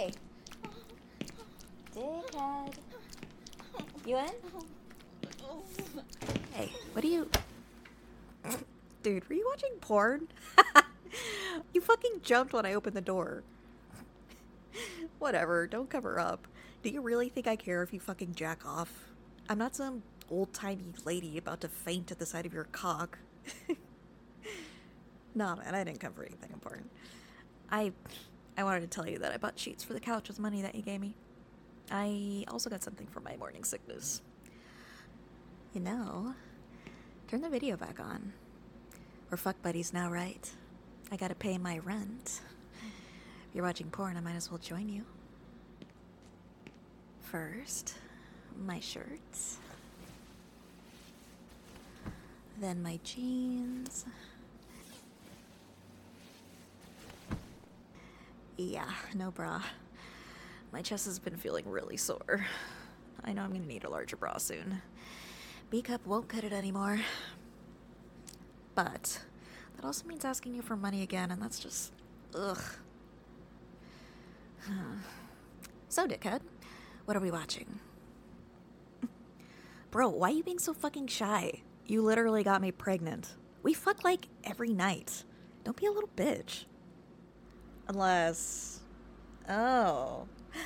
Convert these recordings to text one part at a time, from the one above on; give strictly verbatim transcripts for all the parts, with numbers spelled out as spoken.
Hey, dickhead. You in? Hey, what are you... Dude, were you watching porn? You fucking jumped when I opened the door. Whatever, don't cover up. Do you really think I care if you fucking jack off? I'm not some old-timey lady about to faint at the sight of your cock. Nah, man, I didn't come for anything important. I... I wanted to tell you that I bought sheets for the couch with money that you gave me. I also got something for my morning sickness. You know, turn the video back on. We're fuck buddies now, right? I gotta pay my rent. If you're watching porn, I might as well join you. First, my shirts. Then my jeans. Yeah, no bra. My chest has been feeling really sore. I know I'm gonna need a larger bra soon. B-cup won't cut it anymore. But that also means asking you for money again, and that's just... ugh. So, dickhead, what are we watching? Bro, why are you being so fucking shy? You literally got me pregnant. We fuck, like, every night. Don't be a little bitch. Unless... Oh.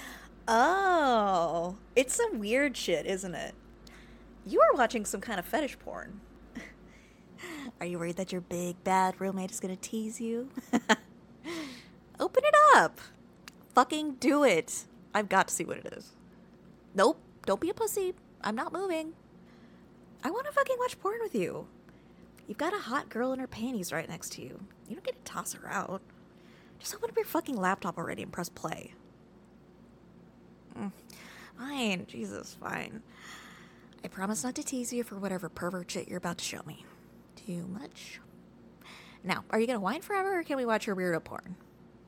Oh. It's some weird shit, isn't it? You are watching some kind of fetish porn. Are you worried that your big, bad roommate is gonna tease you? Open it up. Fucking do it. I've got to see what it is. Nope. Don't be a pussy. I'm not moving. I want to fucking watch porn with you. You've got a hot girl in her panties right next to you. You don't get to toss her out. Just open up your fucking laptop already and press play. Mm. Fine. Jesus, fine. I promise not to tease you for whatever pervert shit you're about to show me. Too much? Now, are you going to whine forever or can we watch your weirdo porn?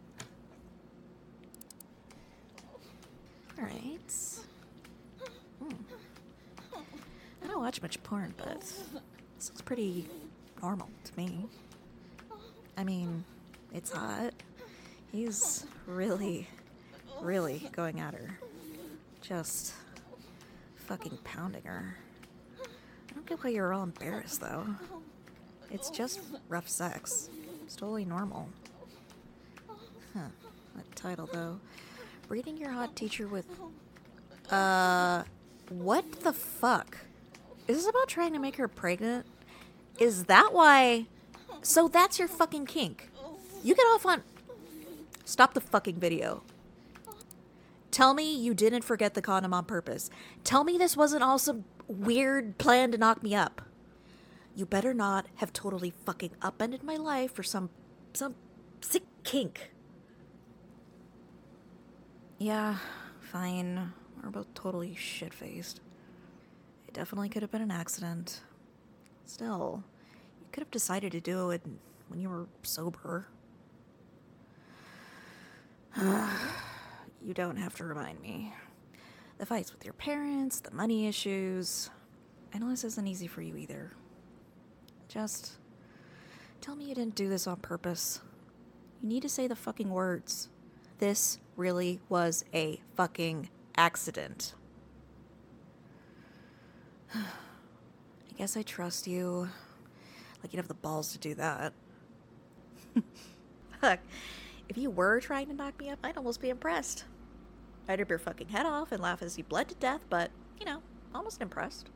Alright. Hmm. I don't watch much porn, but this looks pretty normal to me. I mean, it's hot. He's really, really going at her. Just fucking pounding her. I don't get why you're all embarrassed, though. It's just rough sex. It's totally normal. Huh. That title, though. Reading your hot teacher with... Uh... What the fuck? Is this about trying to make her pregnant? Is that why... So that's your fucking kink. You get off on... Stop the fucking video. Tell me you didn't forget the condom on purpose. Tell me this wasn't all some weird plan to knock me up. You better not have totally fucking upended my life for some... some sick kink. Yeah, fine. We're both totally shit-faced. It definitely could have been an accident. Still, you could have decided to do it when you were sober. You don't have to remind me. The fights with your parents, the money issues. I know this isn't easy for you either. Just tell me you didn't do this on purpose. You need to say the fucking words. This really was a fucking accident. I guess I trust you. Like you'd have the balls to do that. Fuck. If you were trying to knock me up, I'd almost be impressed. I'd rip your fucking head off and laugh as you bled to death, but, you know, almost impressed.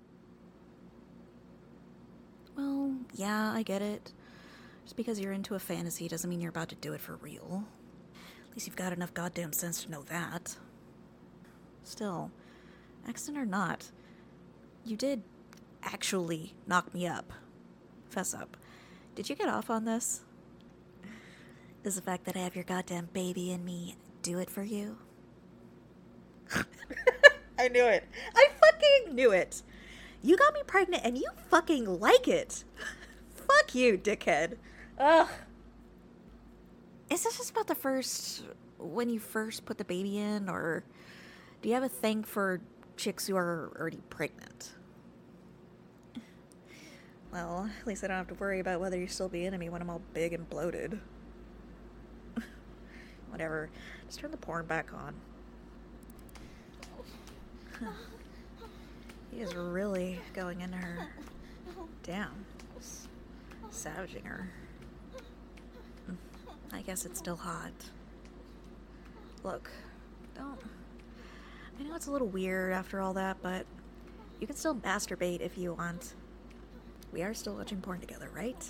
Well, yeah, I get it. Just because you're into a fantasy doesn't mean you're about to do it for real. At least you've got enough goddamn sense to know that. Still, accident or not, you did actually knock me up. Fess up. Did you get off on this? Does the fact that I have your goddamn baby in me do it for you? I knew it. I fucking knew it. You got me pregnant and you fucking like it. Fuck you, dickhead. Ugh. Is this just about the first, when you first put the baby in, or do you have a thing for chicks who are already pregnant? Well, at least I don't have to worry about whether you're still be into me when I'm all big and bloated. whatever. Just turn the porn back on. Huh. He is really going into her. Damn. S- savaging her. Mm, I guess it's still hot. Look, don't... I know it's a little weird after all that, but you can still masturbate if you want. We are still watching porn together, right?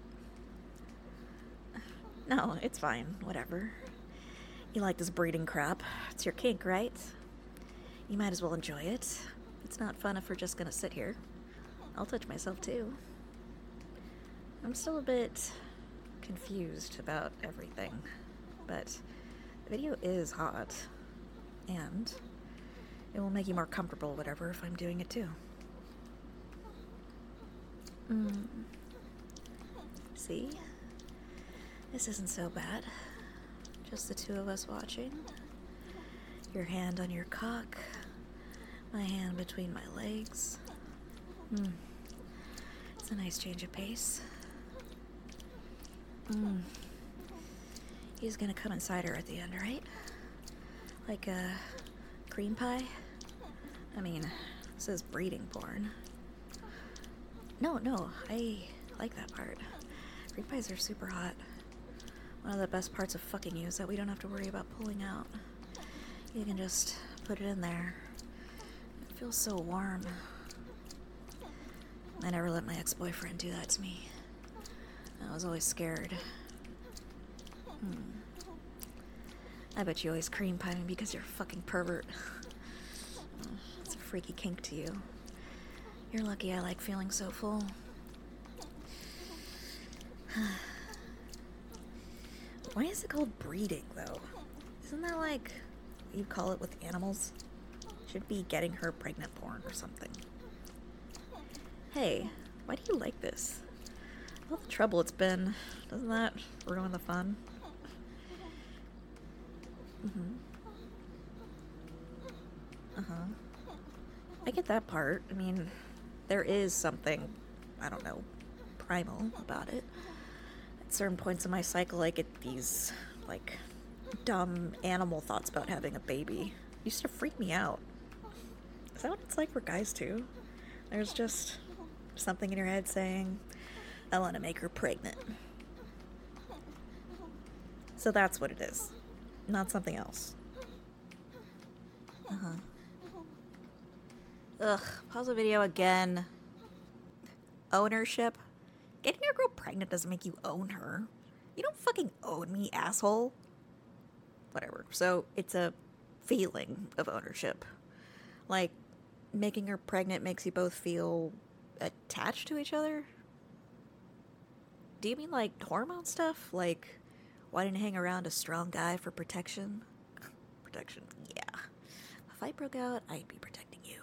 No, it's fine. Whatever. You like this breeding crap. It's your kink, right? You might as well enjoy it. It's not fun if we're just gonna sit here. I'll touch myself too. I'm still a bit confused about everything, but the video is hot, and it will make you more comfortable, whatever, if I'm doing it too. Mm. See? This isn't so bad. Just the two of us watching. Your hand on your cock. My hand between my legs. Mm. It's a nice change of pace. Mm. He's gonna come inside her at the end, right? Like a cream pie? I mean, this is breeding porn. No, no, I like that part. Cream pies are super hot. One of the best parts of fucking you is that we don't have to worry about pulling out. You can just put it in there. It feels so warm. I never let my ex-boyfriend do that to me. I was always scared. Hmm. I bet you always cream pie me because you're a fucking pervert. It's a freaky kink to you. You're lucky I like feeling so full. Why is it called breeding, though? Isn't that like you call it with animals? Should be getting her pregnant porn or something. Hey, why do you like this? All the trouble it's been. Doesn't that ruin the fun? Mm-hmm. Uh-huh. I get that part. I mean, there is something, I don't know, primal about it. At certain points in my cycle, I get these, like, dumb animal thoughts about having a baby. It used to freak me out. Is that what it's like for guys, too? There's just something in your head saying, I want to make her pregnant. So that's what it is. Not something else. Uh-huh. Ugh, pause the video again. Ownership? Getting your girl pregnant doesn't make you own her. You don't fucking own me, asshole. Whatever. So, it's a feeling of ownership. Like, making her pregnant makes you both feel attached to each other? Do you mean, like, hormone stuff? Like, wanting to hang around a strong guy for protection? Protection, yeah. If I broke out, I'd be protecting you.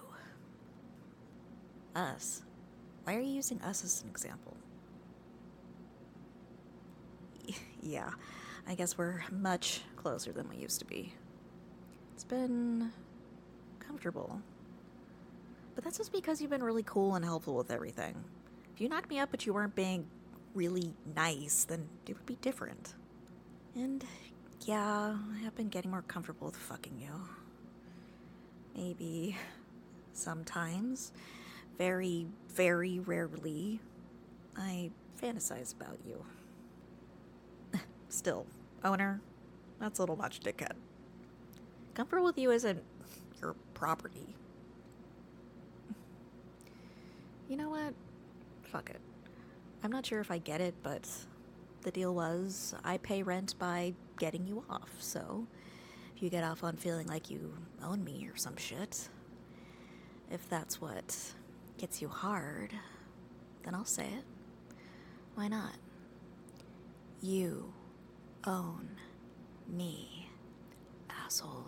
Us? Why are you using us as an example? Yeah, I guess we're much closer than we used to be. It's been comfortable. But that's just because you've been really cool and helpful with everything. If you knocked me up but you weren't being really nice, then it would be different. And yeah, I have been getting more comfortable with fucking you. Maybe sometimes, very, very rarely, I fantasize about you. Still, owner, that's a little much, dickhead. Comfortable with you isn't your property. You know what? Fuck it. I'm not sure if I get it, but the deal was I pay rent by getting you off, so if you get off on feeling like you own me or some shit, if that's what gets you hard, then I'll say it. Why not? You own me, asshole.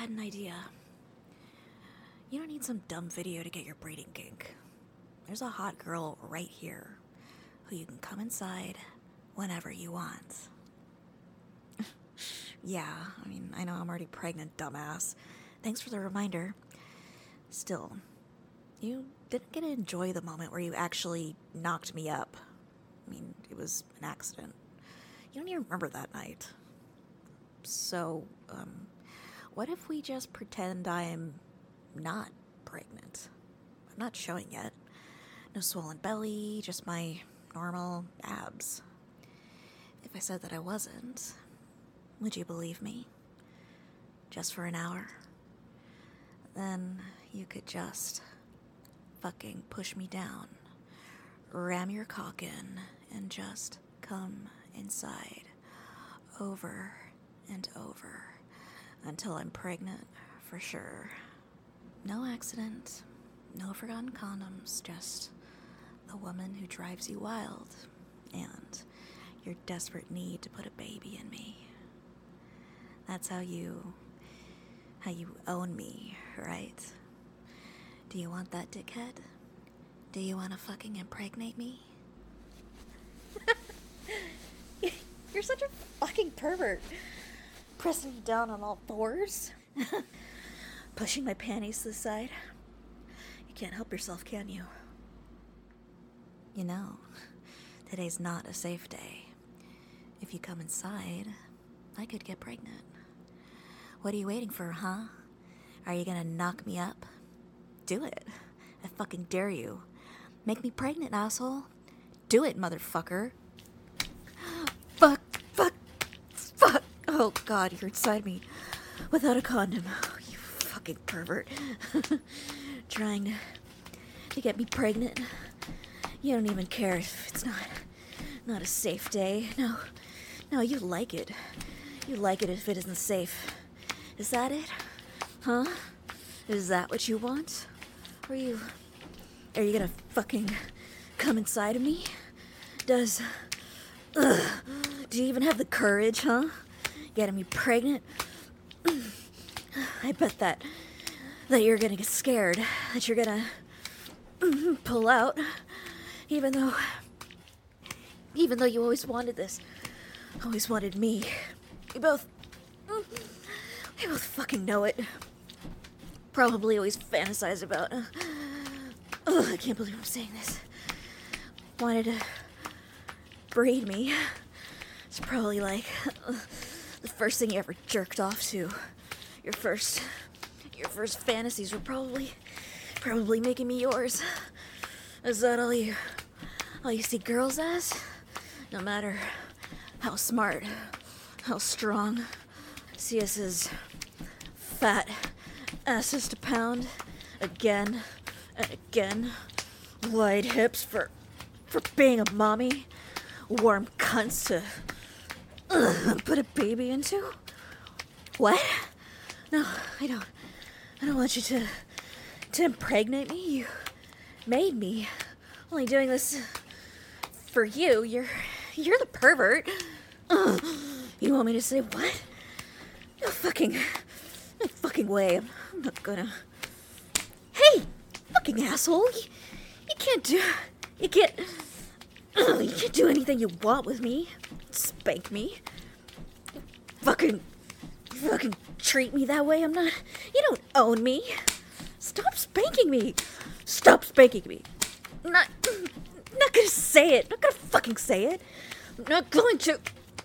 had an idea. You don't need some dumb video to get your breeding kink. There's a hot girl right here who you can come inside whenever you want. Yeah, I mean, I know I'm already pregnant, dumbass. Thanks for the reminder. Still, you didn't get to enjoy the moment where you actually knocked me up. I mean, it was an accident. You don't even remember that night. So, um, what if we just pretend I'm not pregnant? I'm not showing yet. No swollen belly, just my normal abs. If I said that I wasn't, would you believe me? Just for an hour? Then you could just fucking push me down, ram your cock in, and just come inside over and over until I'm pregnant for sure. No accident, no forgotten condoms, just the woman who drives you wild and your desperate need to put a baby in me. That's how you, how you own me, right? Do you want that, dickhead? Do you want to fucking impregnate me? You're such a fucking pervert. Pressing me down on all fours. Pushing my panties to the side. You can't help yourself, can you? You know, today's not a safe day. If you come inside, I could get pregnant. What are you waiting for, huh? Are you gonna knock me up? Do it. I fucking dare you. Make me pregnant, asshole. Do it, motherfucker. Fuck, fuck, fuck. Oh god, you're inside me without a condom. Oh, you fucking pervert. Trying to, to get me pregnant. You don't even care if it's not, not a safe day. No, no, you like it. You like it if it isn't safe. Is that it? Huh? Is that what you want? Are you... Are you gonna fucking come inside of me? Does... Ugh, do you even have the courage, huh? Getting me pregnant? I bet that... That you're gonna get scared. That you're gonna... pull out. Even though... Even though you always wanted this. Always wanted me. We both... We both fucking know it. Probably always fantasize about... Uh, ugh, I can't believe I'm saying this. Wanted to breed me. It's probably like uh, the first thing you ever jerked off to. Your first... Your first fantasies were probably... Probably making me yours. Is that all you... All you see girls as? No matter how smart, how strong, see us as fat asses to pound again and again, wide hips for for being a mommy, warm cunts to ugh, put a baby into. What? No, I don't. I don't want you to to impregnate me. You made me. Only doing this for you. You're you're the pervert. Ugh. You want me to say what? No fucking, no fucking way. I'm, I'm not gonna. Hey, fucking asshole! You, you can't do, you can't, ugh, you can't do anything you want with me. Spank me. Fucking, fucking treat me that way. I'm not. You don't own me. Stop spanking me. Stop spanking me. I'm not, I'm not gonna say it. I'm not gonna fucking say it. I'm not going to.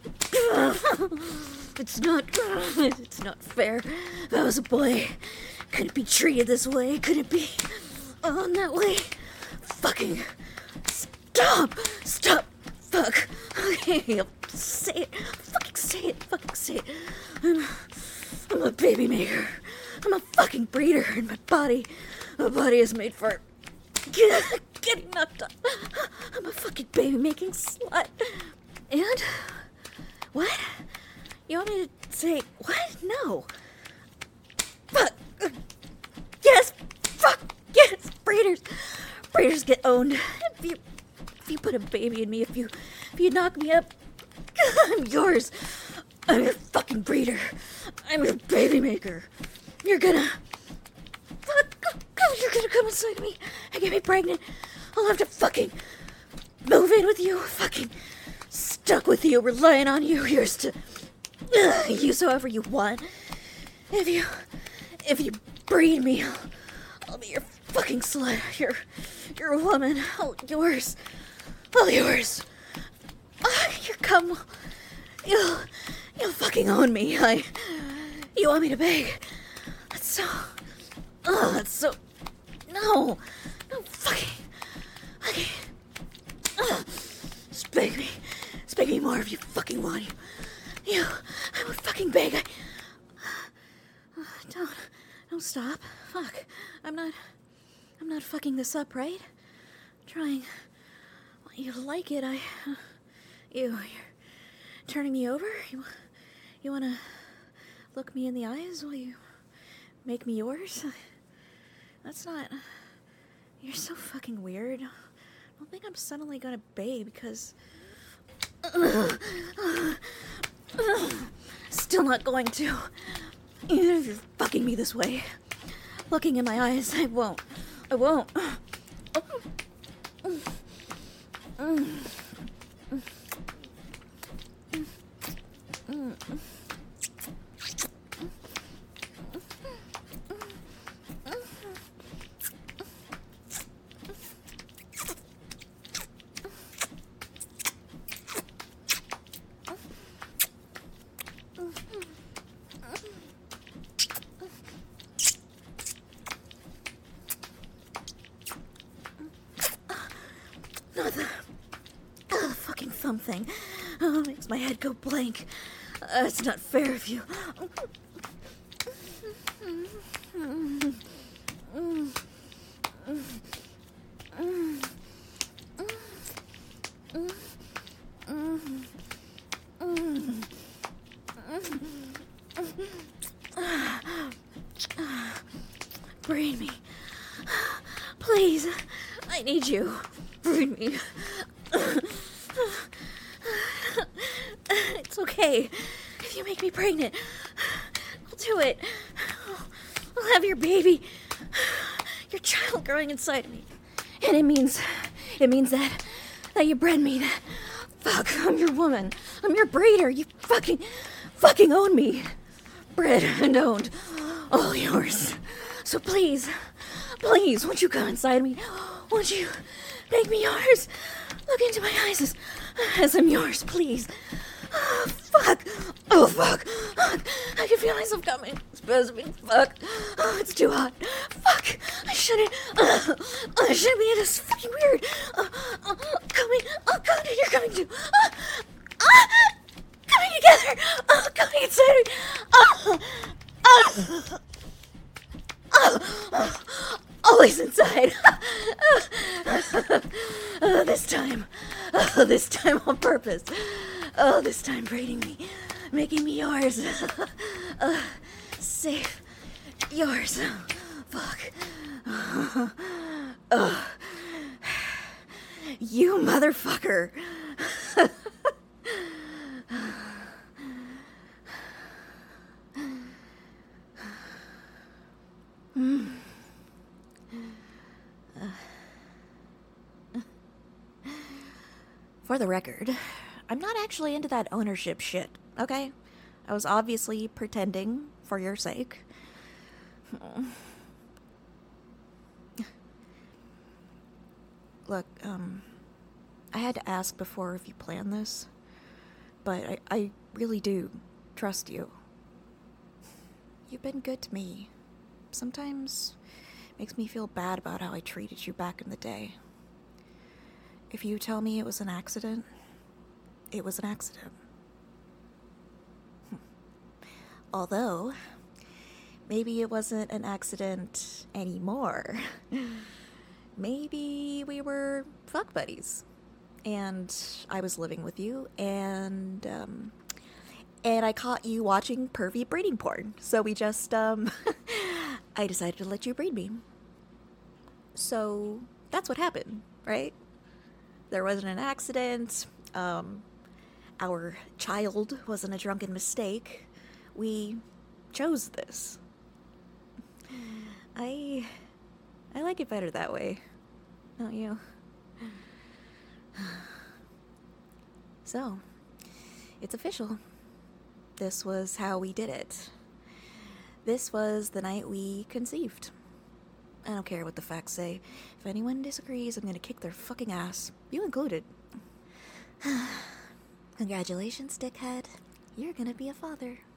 It's not, it's not fair. If I was a boy, couldn't be treated this way, couldn't be on that way. Fucking stop, stop, fuck. Okay, I'll say it, fucking say it, fucking say it. I'm, I'm a baby maker. I'm a fucking breeder, and my body, my body is made for getting knocked up. I'm a fucking baby making slut. And what? You want me to say what? No. Fuck. Yes. Fuck. Yes. Breeders. Breeders get owned. If you, if you put a baby in me, if you, if you knock me up, I'm yours. I'm your fucking breeder. I'm your baby maker. You're gonna... You're gonna come inside me and get me pregnant. I'll have to fucking move in with you. Fucking stuck with you, relying on you. Yours to uh, use however you want. If you... If you breed me, I'll, I'll be your fucking slut. You're... You're a woman. All yours. All yours. Uh, your cum... You'll... You'll fucking own me. I... You want me to beg? That's so... Oh, that's so... No. No fucking... Okay. Uh, just beg me. Just beg me more if you fucking want. You... You... I would fucking beg. I... Uh, don't... Don't stop. Fuck. I'm not... I'm not fucking this up, right? I'm trying... Want you to like it. I... Uh, you... You're... Turning me over? You... You wanna... Look me in the eyes while you... Make me yours? That's not... You're so fucking weird. I don't think I'm suddenly gonna beg because... Still not going to. Even if you're fucking me this way. Looking in my eyes, I won't. I won't. Not the, oh, the fucking thumb thing. Oh, makes my head go blank. Uh, it's not fair if you... Breed me. Please. I need you. Breed me. It's okay. If you make me pregnant, I'll do it. I'll have your baby. Your child growing inside me. And it means, it means that, that you bred me. That, fuck, I'm your woman. I'm your breeder. You fucking, fucking own me. Bred and owned. All yours. So please, please, won't you come inside me? Won't you make me yours? Look into my eyes as, as I'm yours, please. Oh, fuck. Oh, fuck. Fuck. I can feel myself coming. Spasming. Fuck. Oh, it's too hot. Fuck. I shouldn't. Uh, I shouldn't be this fucking weird. Uh, uh, coming. Oh, God, you're coming too. Uh, uh, coming together. Oh, coming inside me. Oh, oh, oh, oh, always inside. uh, this time. Oh, this time on purpose. Oh, this time braiding me, making me yours. uh, safe. Yours. Fuck. Uh, you motherfucker. mm. uh. For the record, I'm not actually into that ownership shit, okay? I was obviously pretending for your sake. Look, um, I had to ask before if you planned this, but I, I really do trust you. You've been good to me. Sometimes it makes me feel bad about how I treated you back in the day. If you tell me it was an accident, it was an accident. Although, maybe it wasn't an accident anymore. Maybe we were fuck buddies. And I was living with you, and, um, and I caught you watching pervy breeding porn. So we just, um, I decided to let you breed me. So, that's what happened, right? There wasn't an accident, um... Our child wasn't a drunken mistake. We chose this. I I like it better that way. Don't you? So, it's official. This was how we did it. This was the night we conceived. I don't care what the facts say. If anyone disagrees, I'm gonna kick their fucking ass. You included. Congratulations, dickhead. You're gonna be a father.